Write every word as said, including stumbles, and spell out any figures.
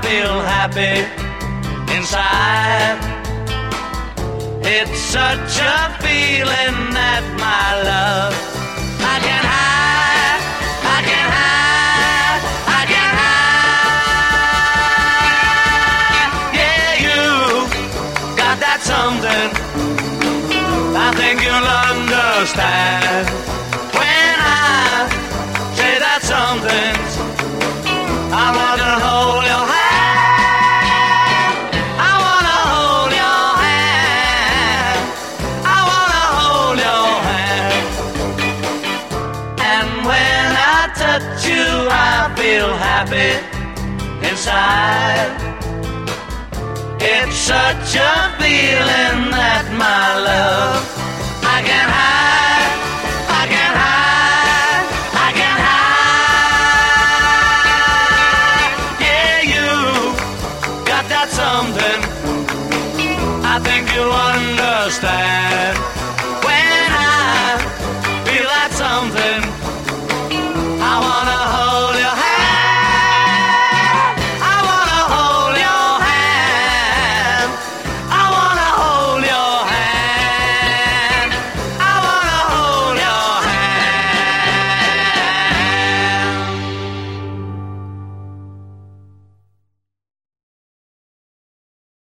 feel happy inside. It's such a feeling that my love I can hide, I can hide, I can hide. Yeah, you got that something I think you'll understand when I say that something. I want to hold your hand. I want to hold your hand. I want to hold your hand. And when I touch you, I feel happy inside. It's such a feeling that my